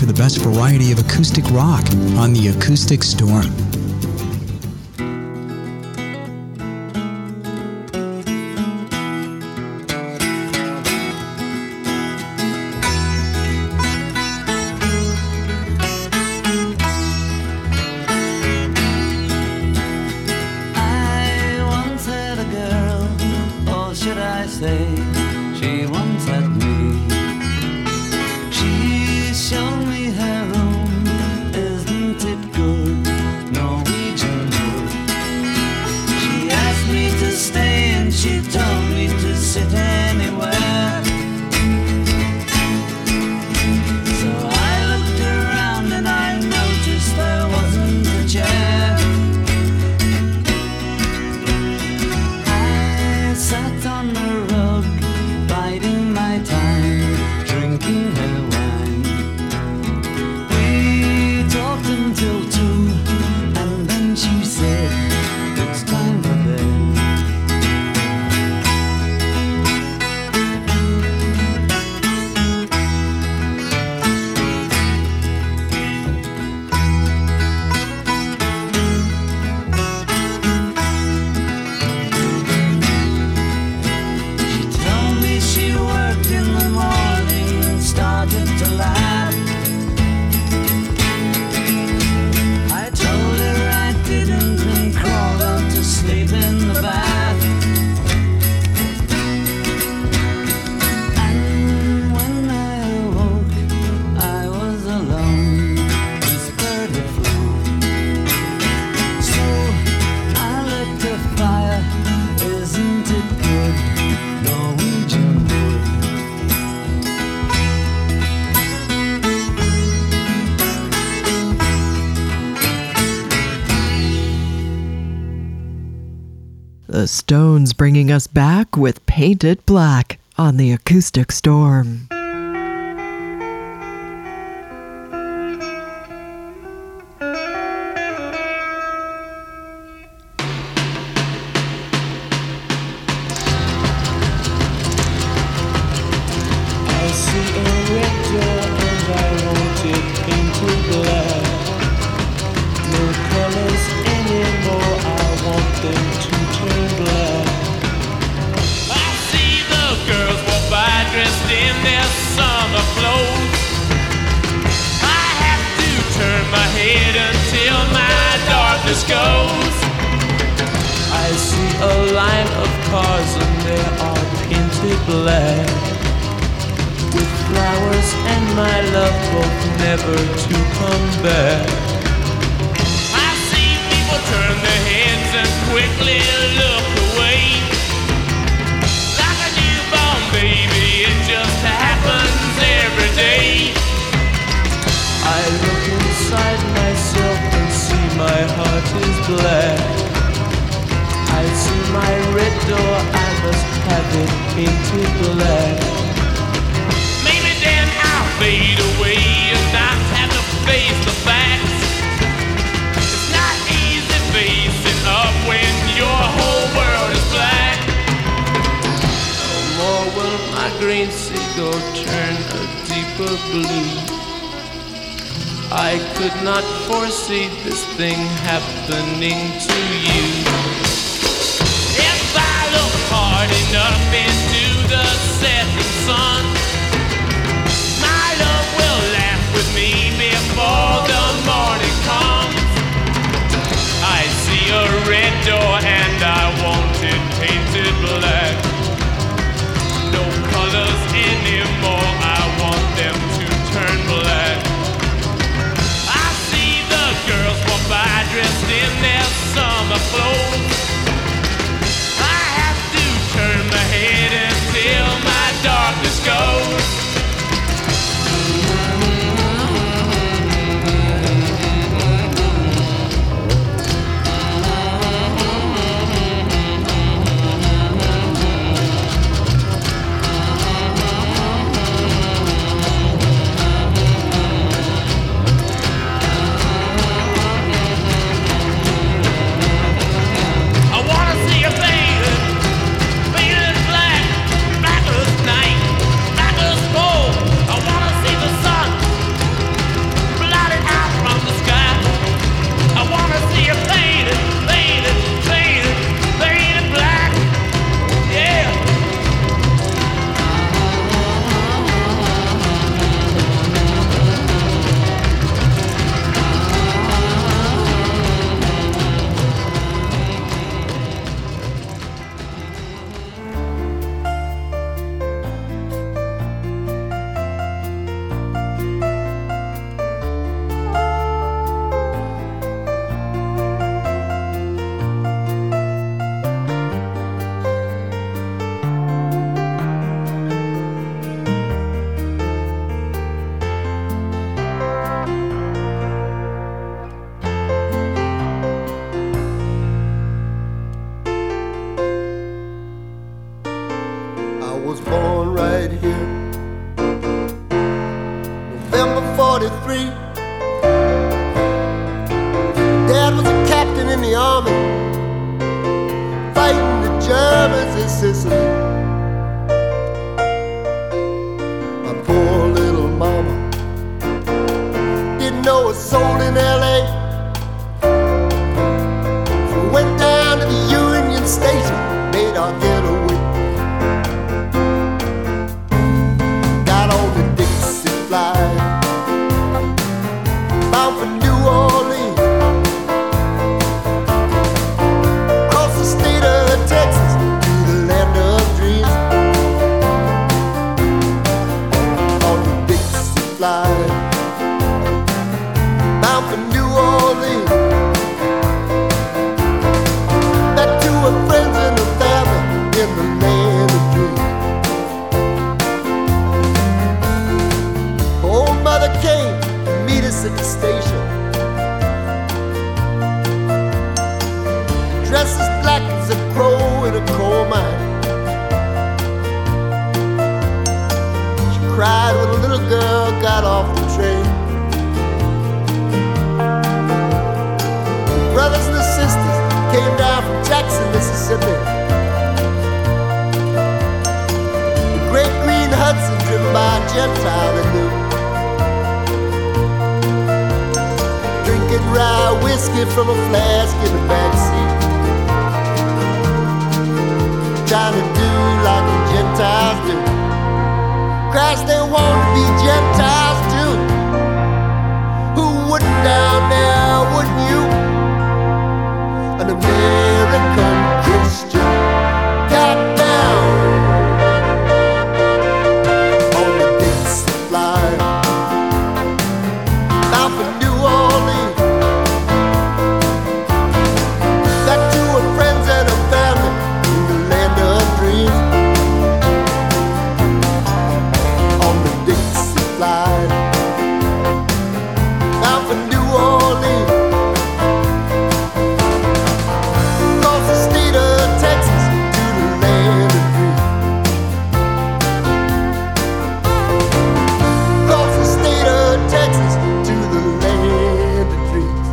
for the best variety of acoustic rock on The Acoustic Storm. She once had me. She showed me her room. Isn't it good? Norwegian wood. She asked me to stay and she told me to sit anywhere. So I looked around and I noticed there wasn't a chair. I sat on the rug, biding my time, drinking her wine. We talked until 2, and then she said, it's time for bed. The Stones bringing us back with Paint It Black on The Acoustic Storm. Goes. I see a line of cars and they are painted black, with flowers and my love both never to come back. I see people turn their heads and quickly look away, like a newborn baby, it just happens every day. I look inside myself and see my heart is black. I see my red door, I must have it painted black. Maybe then I'll fade away and not have to face the facts. It's not easy facing up when your whole world is black. No more will my green seagull turn a deeper blue. I could not foresee this thing happening to you. If I look hard enough into the setting sun, my love will laugh with me before the morning comes. I see a red door and I want it painted black. No colors anymore, I want them to turn black. Girls walk by dressed in their summer clothes. was born right here. November 43. Dad was a captain in the army, fighting the Germans in Sicily. My poor little mama didn't know a soul in LA. So we went down to the Union Station, made our getaway. Got on the Dixie flight, bound for New Orleans, across the state of Texas to the land of dreams. On the Dixie flight, bound for New Orleans, back to her friends and her family in the land of dreams. Old mother came to meet us at the station, dressed as black as a crow in a coal mine. She cried when a little girl got off the train. Brothers and sisters came down from Jackson, Mississippi. The great green Hudson driven by a Gentile they knew, drinking rye whiskey from a flask in the backseat, trying to do like the Gentiles do. Christ, they want to be Gentiles too. Who wouldn't down there, wouldn't you? An American Christian got down on the Dixie flight, bound for New Orleans, back to her friends and her family in the land of dreams. On the Dixie flight, bound for New Orleans, across the state of Texas to the land of dreams. Across the state of Texas to the land of dreams.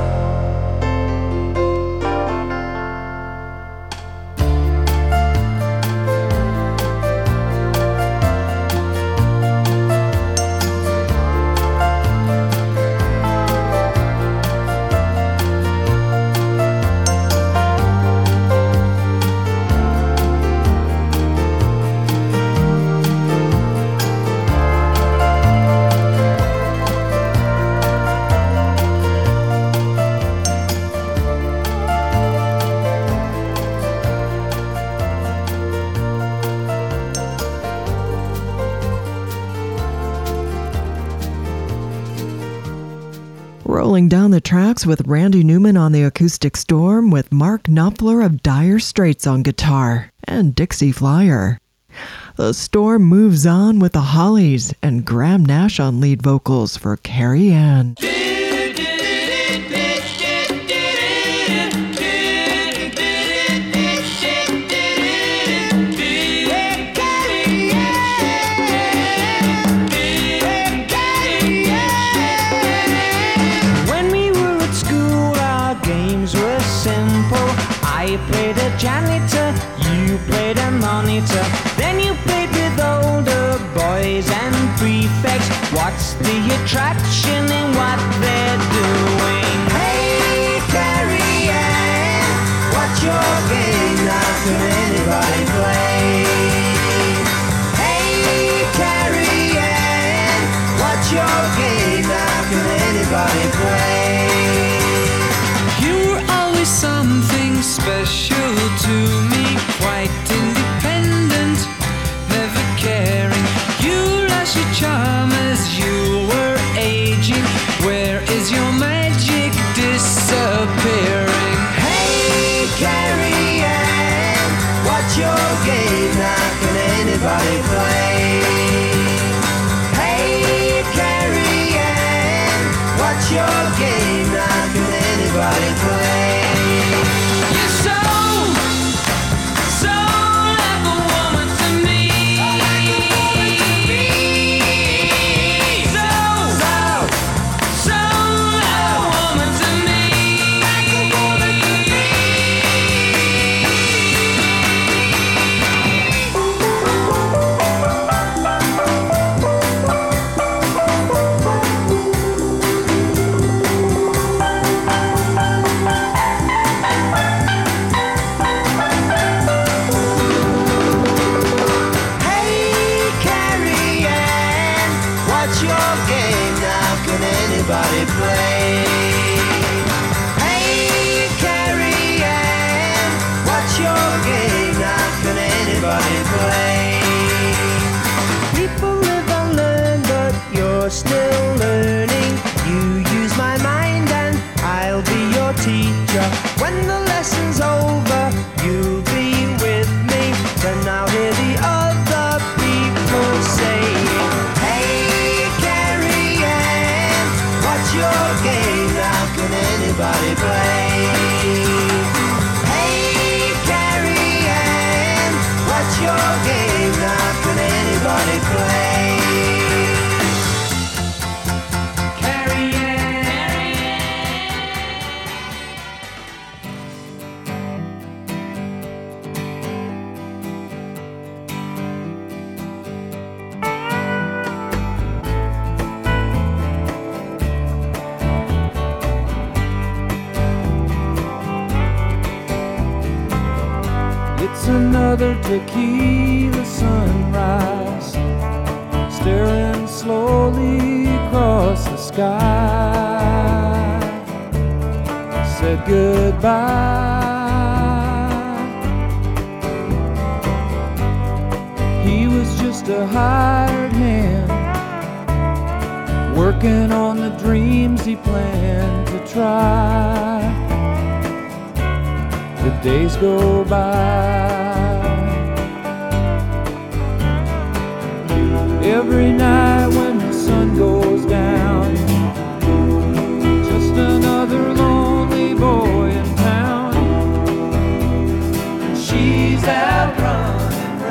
Rolling down the tracks with Randy Newman on the Acoustic Storm, with Mark Knopfler of Dire Straits on guitar and Dixie Flyer. The Storm moves on with the Hollies and Graham Nash on lead vocals for Carrie Ann. When we were at school, our games were simple. I played a janitor, you played a monitor. Then you played with older boys and prefects. What's the attraction in what they're doing? Hey, Carrie Ann, what's your game? Now can anybody play? Hey, Carrie Ann, what's your game? Now can anybody play? You were always something special to me, quite independent, never caring. You lost your charm as you were aging. Where is your magic disappearing? Hey, Carrie Ann, what's your game? Now can anybody play? Hey, Carrie Ann, what's your game? Now can anybody play? You're so like a woman to me. another tequila sunrise, staring slowly across the sky. Said goodbye. He was just a hired hand, working on the dreams he planned to try. The days go by. Every night when the sun goes down, just another lonely boy in town. And she's out running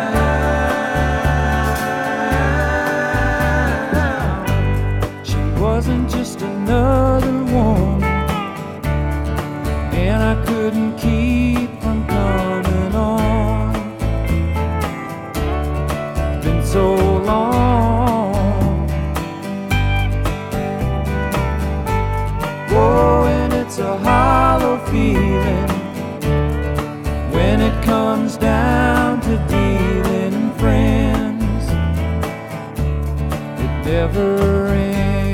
round. She wasn't just another woman, and I couldn't keep from coming on. Been so long. Oh, and it's a hollow feeling when it comes down to dealing in friends. It never ends.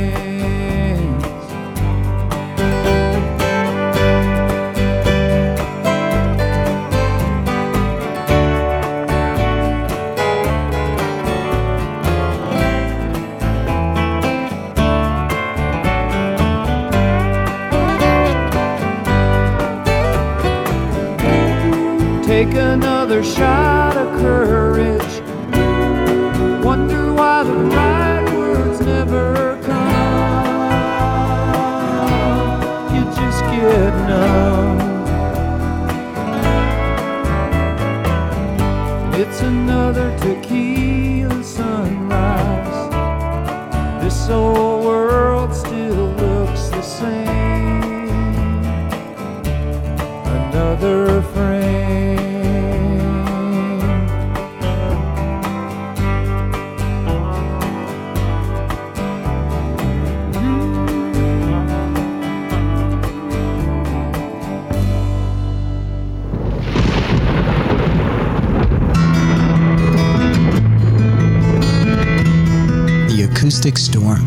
Take another shot of courage. Wonder why the right words never come. You just get numb. It's another tequila sunrise. This old world still looks the same. Another frame. The Acoustic Storm.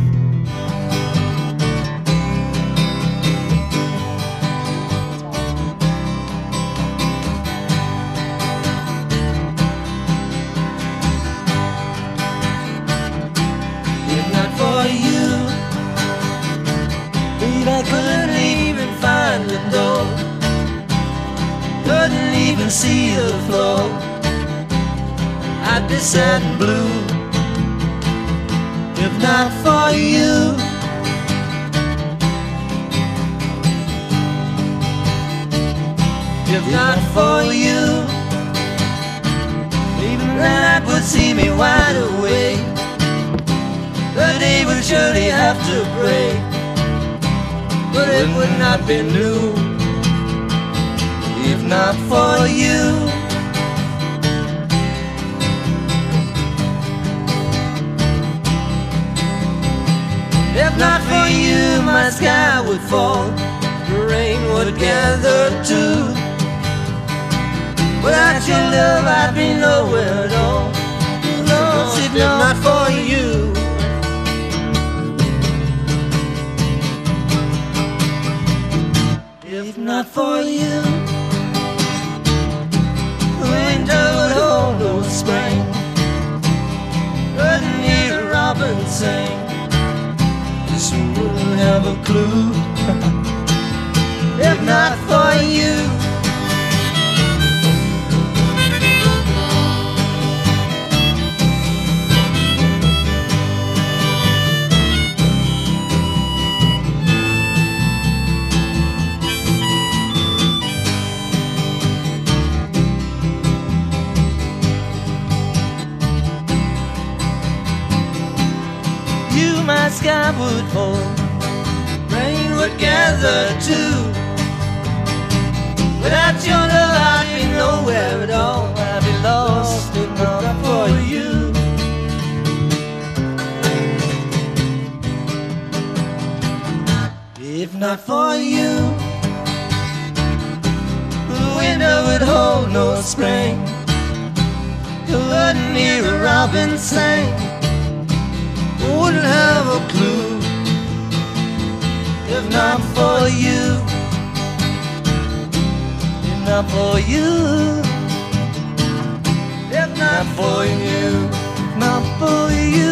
If not for you, babe, I couldn't even find the door. Couldn't even see the floor. I'd be sad and blue. If not for you, if not for you, even the night would see me wide awake. The day would surely have to break, but it would not be new. If not for you, if not for you, my sky would fall, the rain would gather too. Without your love, I'd be nowhere at all. Lost if not for you. If not for you, the winter would hold no spring. Couldn't hear a robin sing. This wouldn't have a clue. If not for you, my sky would fall, rain would gather too. Without your love, I'd be nowhere at all. I'd be lost if not for you. If not for you, the winter would hold no spring. You wouldn't hear a robin sing, wouldn't have a clue if not for you, if not for you, if not for you, not for you.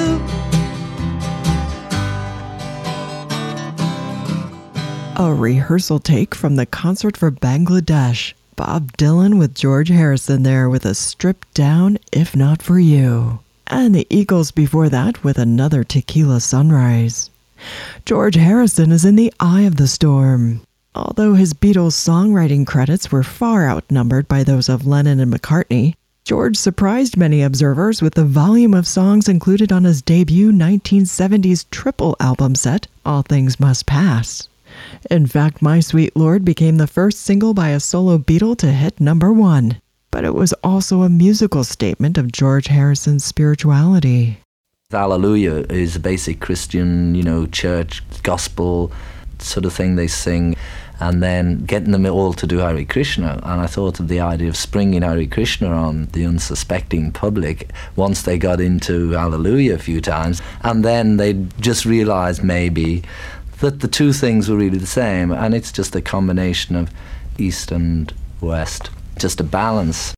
A rehearsal take from the concert for Bangladesh. Bob Dylan with George Harrison there with a stripped down If Not For You. And the Eagles before that with another Tequila Sunrise. George Harrison is in the eye of the storm. Although his Beatles songwriting credits were far outnumbered by those of Lennon and McCartney, George surprised many observers with the volume of songs included on his debut 1970s triple album set, All Things Must Pass. In fact, My Sweet Lord became the first single by a solo Beatle to hit #1. But it was also a musical statement of George Harrison's spirituality. Hallelujah is a basic Christian, church, gospel sort of thing they sing, and then getting them all to do Hare Krishna. And I thought of the idea of springing Hare Krishna on the unsuspecting public once they got into Hallelujah a few times, and then they just realised maybe that the two things were really the same, and it's just a combination of East and West, just a balance.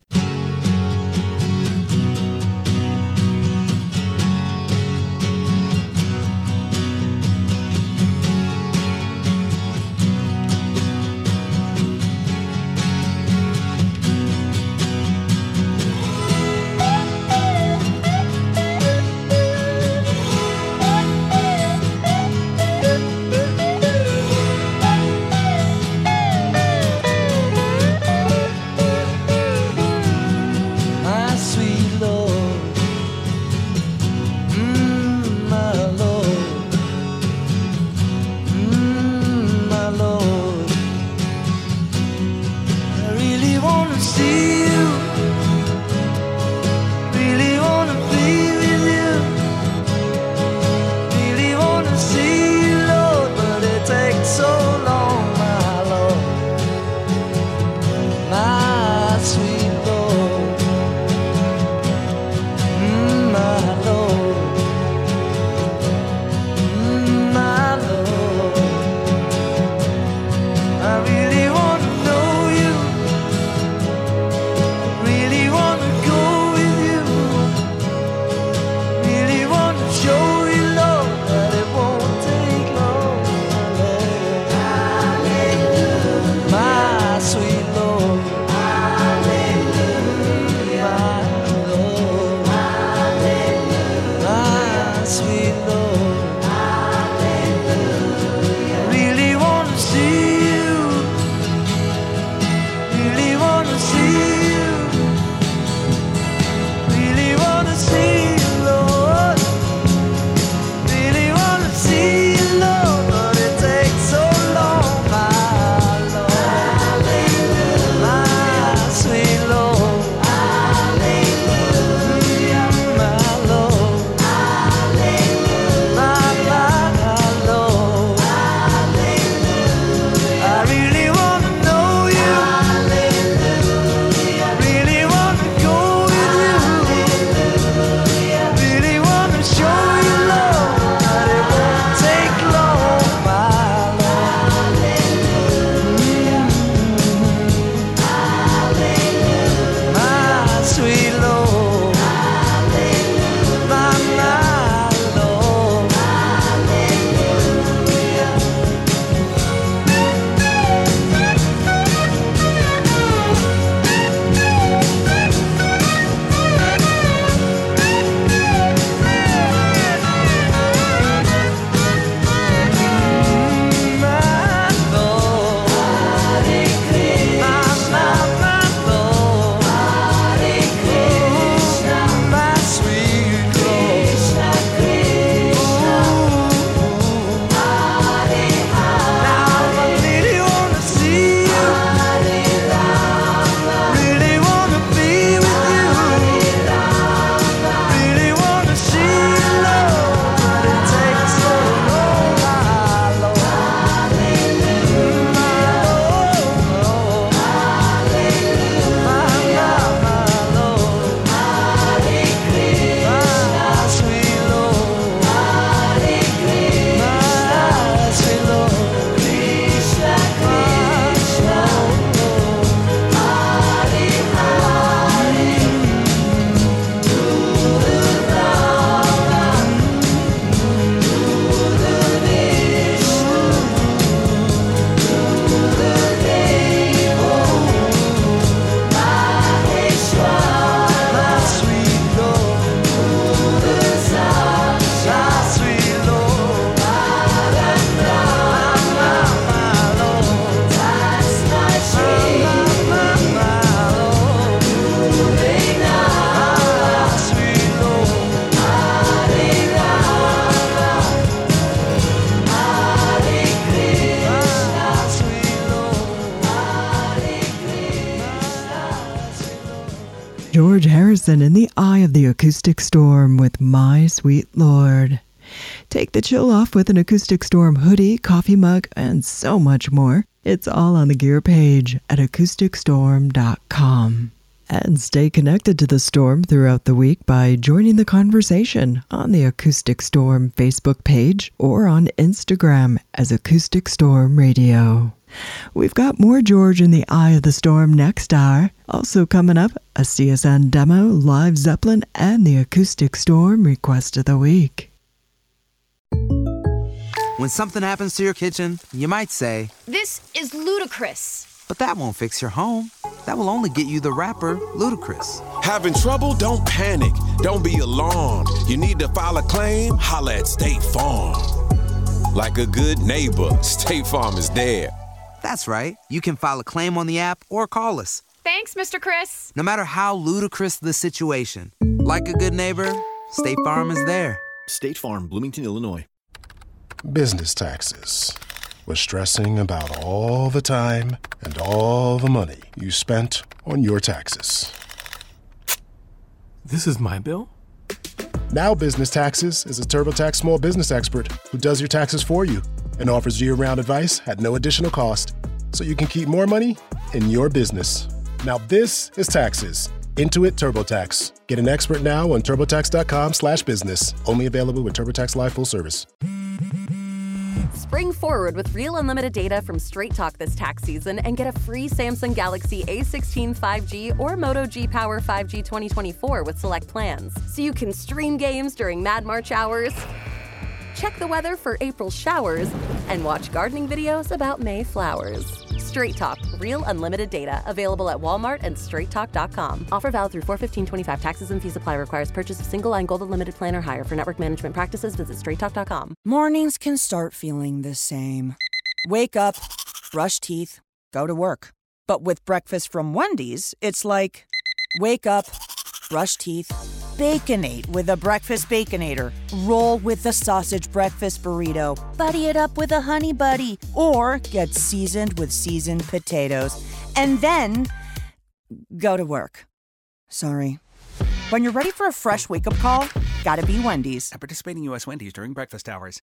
Harrison in the eye of the acoustic storm with My Sweet Lord. Take the chill off with an Acoustic Storm hoodie, coffee mug, and so much more. It's all on the gear page at acousticstorm.com. And stay connected to the storm throughout the week by joining the conversation on the Acoustic Storm Facebook page or on Instagram as Acoustic Storm Radio. We've got more George in the Eye of the Storm next hour. Also coming up, a CSN demo, live Zeppelin, and the Acoustic Storm Request of the Week. When something happens to your kitchen, you might say, "This is ludicrous." But that won't fix your home. That will only get you the rapper, Ludacris. Having trouble? Don't panic. Don't be alarmed. You need to file a claim? Holla at State Farm. Like a good neighbor, State Farm is there. That's right. You can file a claim on the app or call us. Thanks, Mr. Chris. No matter how ludicrous the situation, like a good neighbor, State Farm is there. State Farm, Bloomington, Illinois. Business taxes. Was stressing about all the time and all the money you spent on your taxes. This is my bill? Now Business Taxes is a TurboTax small business expert who does your taxes for you and offers year-round advice at no additional cost, so you can keep more money in your business. Now this is taxes. Intuit TurboTax. Get an expert now on TurboTax.com/business. Only available with TurboTax Live Full Service. Spring forward with real unlimited data from Straight Talk this tax season and get a free Samsung Galaxy A16 5G or Moto G Power 5G 2024 with select plans. So you can stream games during Mad March hours, check the weather for April showers, and watch gardening videos about May flowers. Straight Talk, real unlimited data. Available at Walmart and straighttalk.com. Offer valid through 4/15/25. Taxes and fees apply. Requires purchase of single line gold unlimited plan or higher. For network management practices, visit straighttalk.com. Mornings can start feeling the same. Wake up, brush teeth, go to work. But with breakfast from Wendy's, it's like, wake up, brush teeth, Baconate with a breakfast Baconator. Roll with the sausage breakfast burrito. Buddy it up with a honey buddy. Or get seasoned with seasoned potatoes. And then go to work. Sorry. When you're ready for a fresh wake-up call, gotta be Wendy's. At participating U.S. Wendy's during breakfast hours.